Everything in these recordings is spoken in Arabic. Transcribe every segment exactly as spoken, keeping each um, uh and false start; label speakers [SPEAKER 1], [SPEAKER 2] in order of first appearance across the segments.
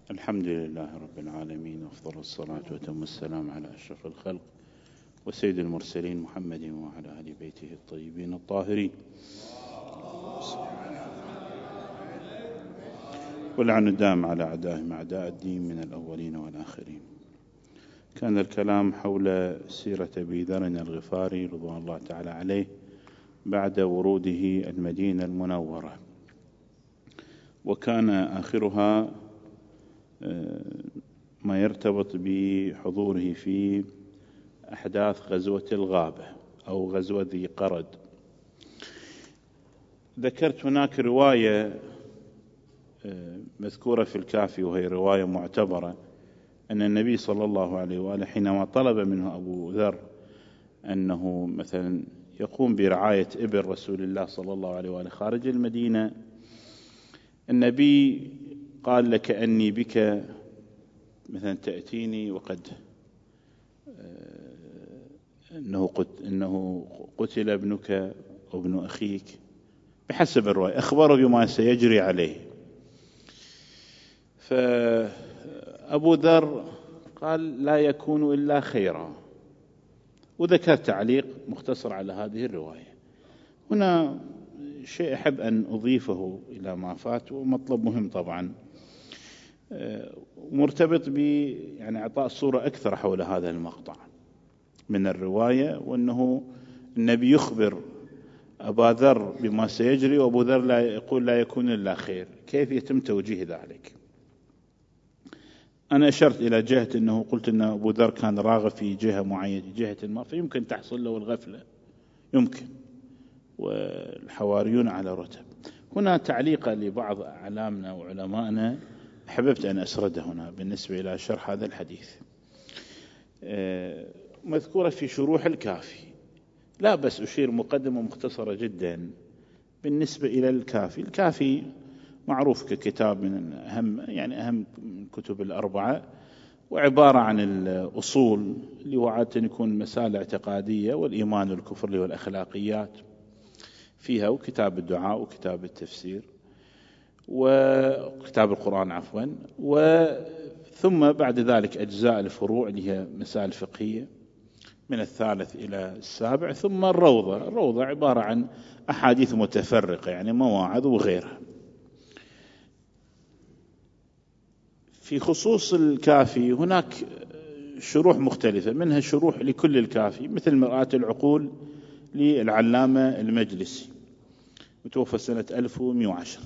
[SPEAKER 1] الحمد لله رب العالمين، وأفضل الصلاة وأتم السلام على أشرف الخلق وسيد المرسلين محمد وعلى آل بيته الطيبين الطاهرين، واللعن الدائم على أعدائهم أعداء الدين من الأولين والآخرين. كان الكلام حول سيرة أبي ذر الغفاري رضوان الله تعالى عليه بعد وروده المدينة المنورة، وكان آخرها ما يرتبط بحضوره في أحداث غزوة الغابة أو غزوة ذي قرد. ذكرت هناك رواية مذكورة في الكافي وهي رواية معتبرة، أن النبي صلى الله عليه وآله حينما طلب منه أبو ذر أنه مثلا يقوم برعاية إبل رسول الله صلى الله عليه وآله خارج المدينة، النبي قال: لكأني بك مثلا تأتيني وقد إنه إنه قتل ابنك أو ابن أخيك، بحسب الرواية أخبره بما سيجري عليه. فأبو ذر قال: لا يكون إلا خيرا، وذكر تعليق مختصر على هذه الرواية. هنا شيء أحب أن أضيفه إلى ما فات، ومطلب مهم طبعا مرتبط ب يعني إعطاء صورة أكثر حول هذا المقطع من الرواية، وأنه النبي يخبر أبا ذر بما سيجري، وأبو ذر لا يقول لا يكون إلا خير. كيف يتم توجيه ذلك؟ أنا أشرت إلى جهة أنه قلت أن أبو ذر كان راغب في جهة معينة، جهة ما، فيمكن تحصل له الغفلة، يمكن، والحواريون على رتب. هنا تعليق لبعض أعلامنا وعلمائنا حببت أن أسرده هنا بالنسبة إلى شرح هذا الحديث، مذكورة في شروح الكافي. لا بس أشير مقدمة مختصرة جدا بالنسبة إلى الكافي. الكافي معروف ككتاب من أهم يعني أهم كتب الأربعة، وعبارة عن الأصول اللي هو عادة يكون مسائل اعتقادية والإيمان والكفر والأخلاقيات فيها، وكتاب الدعاء وكتاب التفسير وكتاب القرآن عفوا، وثم بعد ذلك أجزاء الفروع اللي هي مسائل فقهية من الثالث إلى السابع، ثم الروضة. الروضة عبارة عن أحاديث متفرقة يعني مواعظ وغيرها. في خصوص الكافي هناك شروح مختلفة، منها شروح لكل الكافي مثل مرآة العقول للعلامة المجلسي متوفى سنة ألف ومئة وعشرة.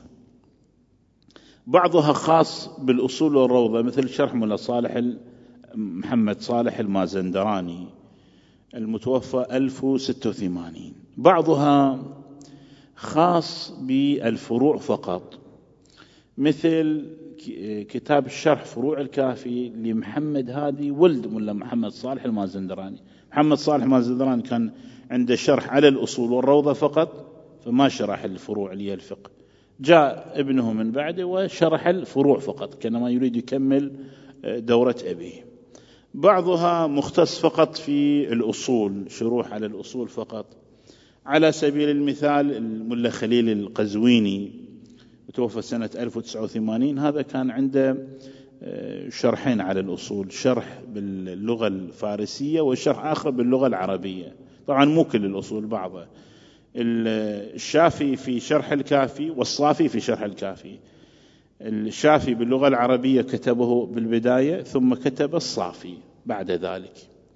[SPEAKER 1] بعضها خاص بالأصول والروضة مثل شرح ملا صالح محمد صالح المازندراني المتوفى ألف وستة وثمانين. بعضها خاص بالفروع فقط مثل كتاب الشرح فروع الكافي لمحمد هادي ولد ملا محمد صالح المازندراني. محمد صالح المازندراني كان عنده شرح على الأصول والروضة فقط، فما شرح الفروع اللي هي الفقه. جاء ابنه من بعده وشرح الفروع فقط، كأنما يريد يكمل دورة أبيه. بعضها مختص فقط في الأصول، شروح على الأصول فقط. على سبيل المثال الملا خليل القزويني متوفى سنة ألف وتسعة وثمانين، هذا كان عنده شرحين على الأصول، شرح باللغة الفارسية وشرح آخر باللغة العربية، طبعا مو كل الأصول، بعضها. الشافي في شرح الكافي والصافي في شرح الكافي. الشافي باللغة العربية كتبه بالبداية، ثم كتب الصافي بعد ذلك،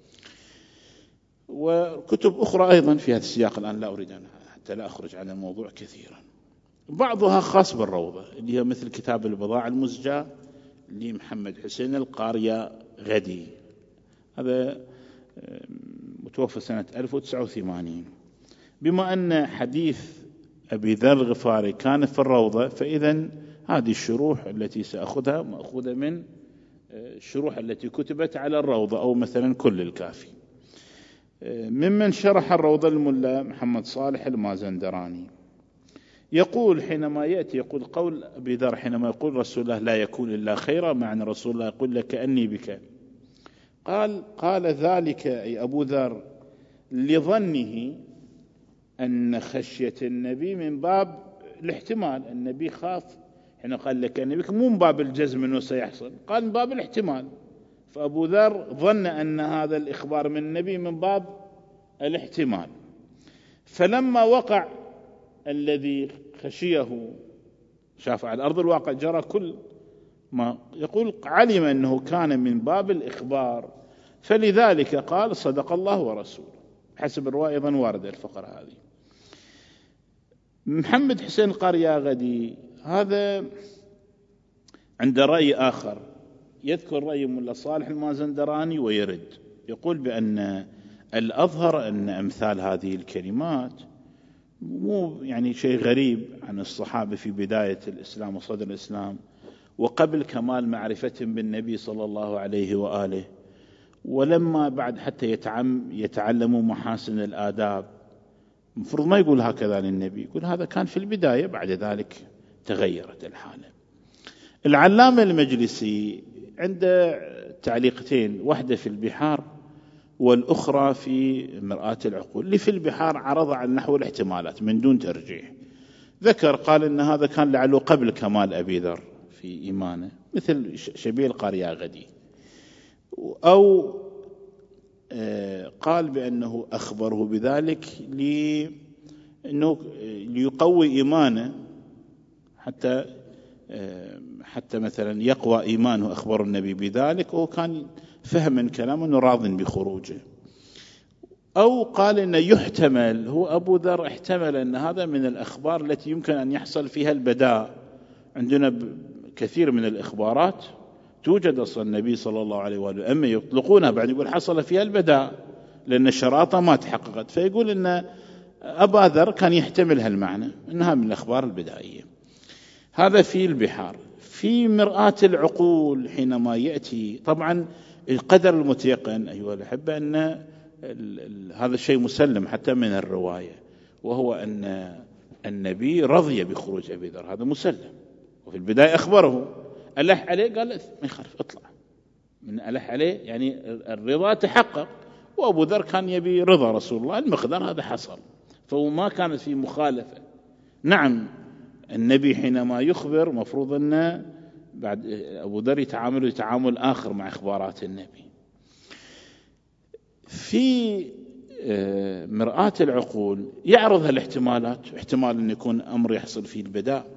[SPEAKER 1] وكتب أخرى أيضا في هذا السياق الآن لا أريد أن حتى لا أخرج عن الموضوع كثيرا. بعضها خاص بالروضة اللي هي مثل كتاب البضاعة المزجاة لمحمد حسين القارية غدي، هذا متوفى سنة ألف وتسعة وثمانين. بما أن حديث أبي ذر الغفاري كان في الروضة، فإذن هذه الشروح التي سأخذها مأخوذة من الشروح التي كتبت على الروضة، أو مثلا كل الكافي. ممن شرح الروضة الملا محمد صالح المازندراني، يقول حينما يأتي يقول قول أبي ذر حينما يقول رسول الله لا يكون إلا خيرا، معنى رسول الله يقول لك كأني بك، قال قال ذلك أي أبو ذر لظنه أن خشية النبي من باب الاحتمال، النبي خاف حين قال لك النبي مو من باب الجزم أنه سيحصل، قال من باب الاحتمال. فأبو ذر ظن أن هذا الإخبار من النبي من باب الاحتمال. فلما وقع الذي خشيه، شاف على أرض الواقع جرى كل ما يقول، علم أنه كان من باب الإخبار، فلذلك قال صدق الله ورسوله، حسب الرواية أيضا واردة الفقرة هذه. محمد حسين القرياغدي هذا عنده رأي آخر، يذكر رأي ملا صالح المازندراني ويرد، يقول بأن الأظهر أن أمثال هذه الكلمات مو يعني شيء غريب عن الصحابة في بداية الإسلام وصدر الإسلام وقبل كمال معرفتهم بالنبي صلى الله عليه وآله، ولما بعد حتى يتعم يتعلموا محاسن الآداب. المفروض ما يقول هكذا للنبي، يقول هذا كان في البداية، بعد ذلك تغيرت الحالة. العلامة المجلسي عنده تعليقتين، واحدة في البحار والأخرى في مرآة العقول. اللي في البحار عرض على نحو الاحتمالات من دون ترجيح، ذكر قال إن هذا كان لعله قبل كمال أبي ذر في إيمانه مثل شبيه القرياغدي، أو قال بأنه أخبره بذلك لأنه ليقوي إيمانه، حتى حتى مثلا يقوى إيمانه، أخبر النبي بذلك وهو كان فهم من كلامه أنه راض بخروجه. أو قال إنه يحتمل، هو أبو ذر احتمل أن هذا من الأخبار التي يمكن أن يحصل فيها البداء. عندنا كثير من الإخبارات توجد أصلا النبي صلى الله عليه وآله، أما يطلقونها بعد يقول حصل فيها البداء لأن الشراطة ما تحققت، فيقول إن أبا ذر كان يحتمل هالمعنى أنها من الأخبار البدائية. هذا في البحار. في مرآة العقول حينما يأتي، طبعا القدر المتيقن أيها الأحبة أن هذا الشيء مسلم حتى من الرواية، وهو أن النبي رضي بخروج أبي ذر، هذا مسلم، وفي البداية أخبره، ألح عليه قال ما يخالف اطلع، من ألح عليه يعني الرضا تحقق، وأبو ذر كان يبي رضا رسول الله، المقدار هذا حصل، فهو ما كانت في مخالفة. نعم النبي حينما يخبر مفروض أن بعد أبو ذر يتعامل تعامل آخر مع إخبارات النبي. في مرآة العقول يعرض هالاحتمالات، احتمال أن يكون أمر يحصل فيه البداء،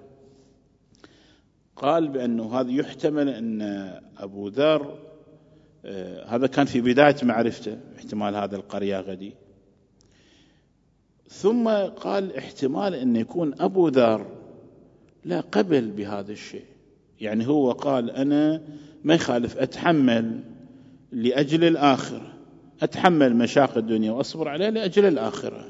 [SPEAKER 1] قال بأنه هذا يحتمل أن أبو ذر هذا كان في بداية معرفته، احتمال هذا القرياغدي. ثم قال احتمال أن يكون أبو ذر لا قبل بهذا الشيء، يعني هو قال أنا ما يخالف أتحمل لأجل الآخرة، أتحمل مشاق الدنيا وأصبر عليها لأجل الآخرة.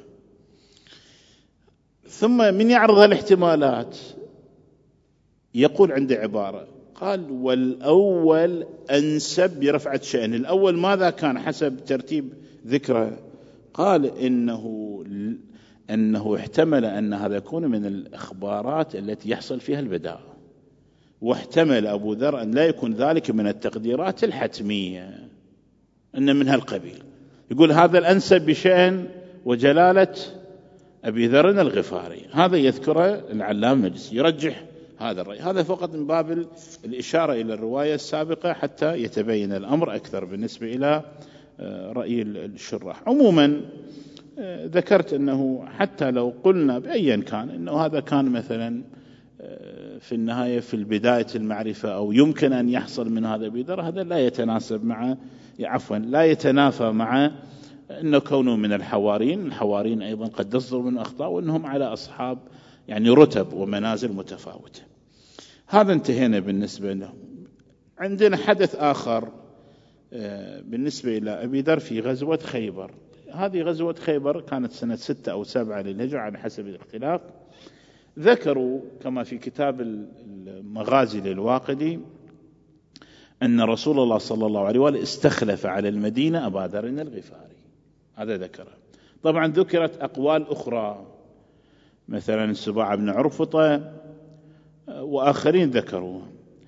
[SPEAKER 1] ثم من يعرض الاحتمالات يقول عنده عبارة، قال والأول أنسب برفعة شأن. الأول ماذا كان حسب ترتيب ذكره؟ قال إنه أنه احتمل أن هذا يكون من الإخبارات التي يحصل فيها البداء، واحتمل أبو ذر أن لا يكون ذلك من التقديرات الحتمية، أن من هالقبيل. يقول هذا الأنسب بشأن وجلالة أبي ذر الغفاري، هذا يذكره العلامة المجلسي، يرجح هذا الرأي. هذا فقط من باب الإشارة إلى الرواية السابقة حتى يتبين الأمر أكثر بالنسبة إلى رأي الشراح. عموما ذكرت أنه حتى لو قلنا بأيا كان أنه هذا كان مثلا في النهاية في البداية المعرفة أو يمكن أن يحصل من هذا بذر، هذا لا يتناسب مع عفوا لا يتنافى مع أنه كونه من الحوارين. الحوارين أيضا قد تصدر من أخطاء، وأنهم على أصحاب يعني رتب ومنازل متفاوتة. هذا انتهينا بالنسبة له. عندنا حدث آخر بالنسبة إلى أبي ذر في غزوة خيبر. هذه غزوة خيبر كانت سنة ستة أو سبعة للهجرة على حسب الاختلاف. ذكروا كما في كتاب المغازي للواقدي أن رسول الله صلى الله عليه وآله استخلف على المدينة أبا ذر الغفاري، هذا ذكره. طبعا ذكرت أقوال أخرى مثلا السباع بن عرفطة وآخرين ذكروها،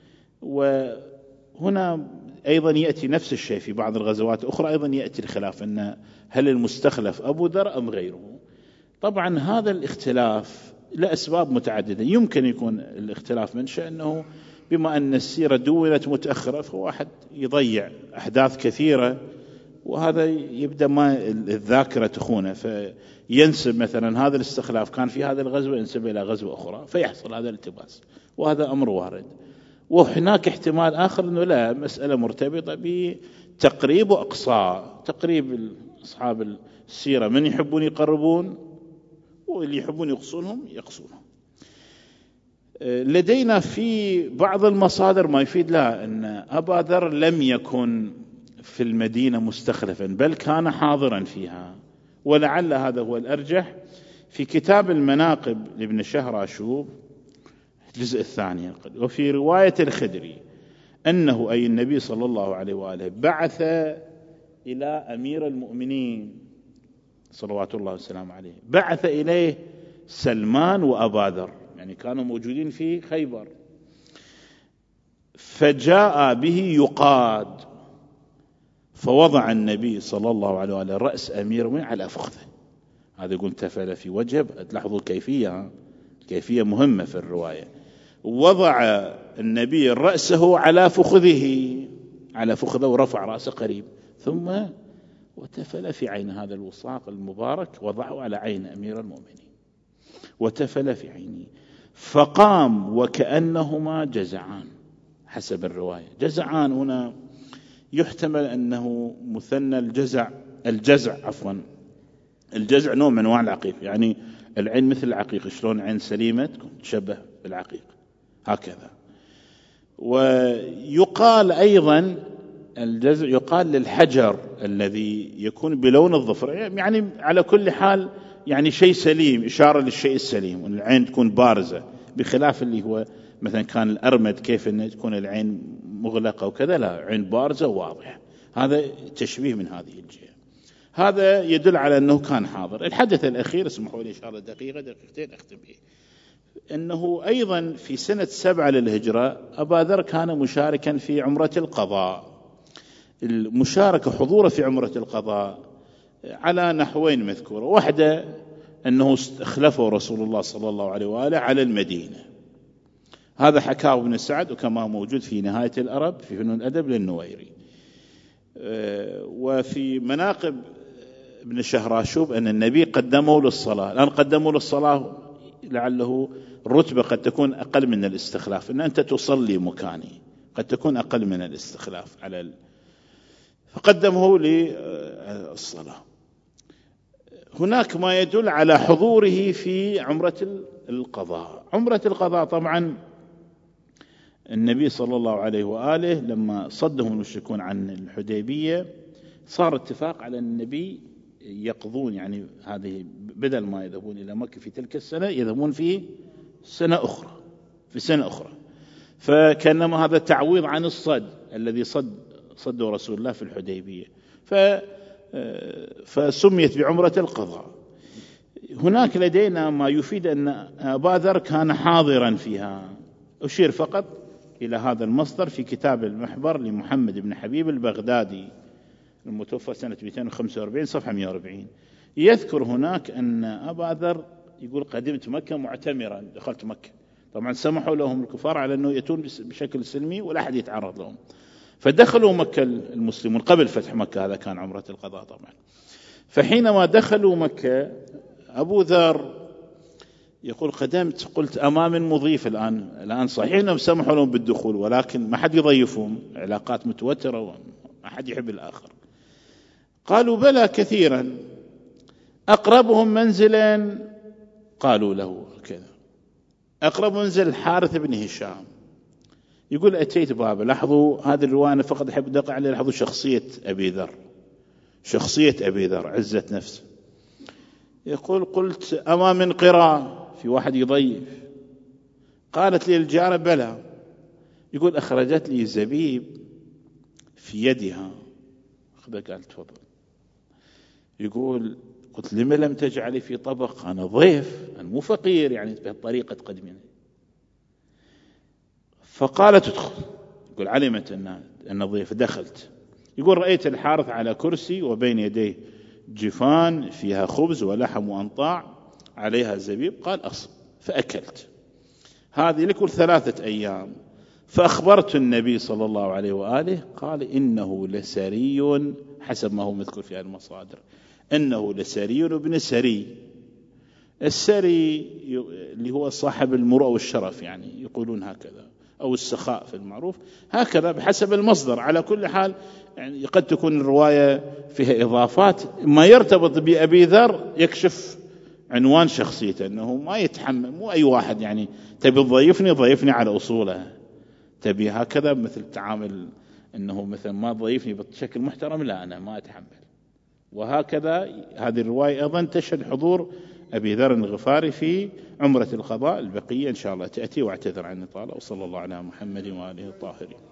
[SPEAKER 1] وهنا أيضا يأتي نفس الشيء في بعض الغزوات الأخرى، أيضا يأتي الخلاف أن هل المستخلف أبو ذر أم غيره. طبعا هذا الاختلاف لأسباب متعددة. يمكن يكون الاختلاف منشأ أنه بما أن السيرة دونت متأخرة فواحد يضيع أحداث كثيرة، وهذا يبدأ ما الذاكرة تخونه، فينسب مثلا هذا الاستخلاف كان في هذا الغزوة ينسب إلى غزوة أخرى فيحصل هذا الالتباس، وهذا أمر وارد. وهناك احتمال آخر أنه لا، مسألة مرتبطة بتقريب وأقصاء، تقريب أصحاب السيرة من يحبون يقربون واللي يحبون يقصونهم يقصونهم. لدينا في بعض المصادر ما يفيد لا أن أبا ذر لم يكن في المدينة مستخلفا بل كان حاضرا فيها، ولعل هذا هو الأرجح. في كتاب المناقب لابن شهراشوب الجزء الثاني، وفي رواية الخدري أنه أي النبي صلى الله عليه وآله بعث إلى أمير المؤمنين صلوات الله والسلام عليه، بعث إليه سلمان وأبا ذر، يعني كانوا موجودين في خيبر، فجاء به يقاد، فوضع النبي صلى الله عليه وآله رأس أمير المؤمنين على فخذه. هذا يقول تفل في وجهه، تلاحظوا كيفية كيفية مهمة في الرواية. وضع النبي رأسه على فخذه على فخذه ورفع رأسه قريب، ثم وتفل في عين هذا الوثاق المبارك، وضعه على عين أمير المؤمنين وتفل في عينه، فقام وكأنهما جزعان حسب الرواية. جزعان هنا يحتمل أنه مثنى الجزع الجزع عفوا الجزع نوع من أنواع العقيق، يعني العين مثل العقيق، شلون عين سليمة تشبه بالعقيق هكذا. ويقال أيضا الجزع يقال للحجر الذي يكون بلون الظفر، يعني على كل حال يعني شيء سليم، إشارة للشيء السليم، والعين تكون بارزة، بخلاف اللي هو مثلا كان الأرمد كيف أن تكون العين مغلقة وكذا، لا، عين بارزة وواضحة. هذا تشبيه من هذه الجهة. هذا يدل على أنه كان حاضر. الحدث الأخير اسمحوا لي إشارة دقيقة دقيقتين أختم به، أنه أيضا في سنة سبعة للهجرة أبا ذر كان مشاركا في عمرة القضاء. المشاركة حضوره في عمرة القضاء على نحوين مذكورة، واحدة أنه استخلفه رسول الله صلى الله عليه وآله على المدينة، هذا حكاه ابن سعد وكما موجود في نهاية الأرب في فنون الأدب للنويري. وفي مناقب ابن شهراشوب أن النبي قدمه للصلاة، الآن قدمه للصلاة لعله الرتبة قد تكون أقل من الاستخلاف، أن أنت تصلي مكاني قد تكون أقل من الاستخلاف على ال... فقدمه للصلاة. هناك ما يدل على حضوره في عمرة القضاء. عمرة القضاء طبعا النبي صلى الله عليه وآله لما صدهم المشركون عن الحديبية صار اتفاق على النبي يقضون، يعني هذه بدل ما يذهبون إلى مكة في تلك السنة يذهبون في سنة أخرى في سنة أخرى فكانما هذا تعويض عن الصد الذي صد صده رسول الله في الحديبية، ف فسميت بعمرة القضاء. هناك لدينا ما يفيد أن أبا ذر كان حاضرا فيها. أشير فقط إلى هذا المصدر في كتاب المحبر لمحمد بن حبيب البغدادي المتوفى سنة مئتين وخمسة وأربعين صفحة مئة وأربعين، يذكر هناك أن أبا ذر يقول قدمت مكة معتمرا، دخلت مكة، طبعا سمحوا لهم الكفار على أنه يأتون بشكل سلمي ولا أحد يتعرض لهم، فدخلوا مكة المسلمون قبل فتح مكة، هذا كان عمرة القضاء طبعا. فحينما دخلوا مكة أبو ذر يقول قدمت قلت أمام مضيف، الآن الآن صحيح أنهم سمحوا لهم بالدخول ولكن ما حد يضيفهم، علاقات متوترة وما حد يحب الآخر. قالوا بلى كثيرا، أقربهم منزلا قالوا له كذا، أقرب منزل الحارث بن هشام. يقول أتيت بابا، لاحظوا هذه الرواية أنا فقط أحب أدقق عليها، لاحظوا شخصية أبي ذر، شخصية أبي ذر عزة نفسه. يقول قلت أما من قراء، في واحد يضيف، قالت لي الجارة بلى. يقول أخرجت لي زبيب في يدها، أخذها قال تفضل. يقول قلت لما لم تجعلي في طبق، أنا ضيف أنا مو فقير يعني بهالطريقة تقدمين. فقالت ادخل. يقول علمت أن أن ضيف، دخلت. يقول رأيت الحارث على كرسي وبين يديه جفان فيها خبز ولحم وأنطاع عليها زبيب، قال أصب فأكلت. هذه لكل ثلاثة أيام. فأخبرت النبي صلى الله عليه وآله، قال إنه لسري، حسب ما هو مذكور في المصادر، إنه لسري ابن سري. السري اللي هو صاحب المروءة والشرف، يعني يقولون هكذا، أو السخاء في المعروف، هكذا بحسب المصدر. على كل حال يعني قد تكون الرواية فيها إضافات، ما يرتبط بأبي ذر يكشف عنوان شخصيته، أنه ما يتحمل، مو أي واحد يعني تبي تضيفني ضيفني على أصوله، تبي هكذا مثل تعامل أنه مثل ما تضيفني بشكل محترم، لا أنا ما أتحمل. وهكذا هذه الرواية أيضا تشهد حضور أبي ذر الغفاري في عمرة القضاء. البقية إن شاء الله تأتي، واعتذر عن الإطالة، وصلى الله على محمد وآله الطاهرين.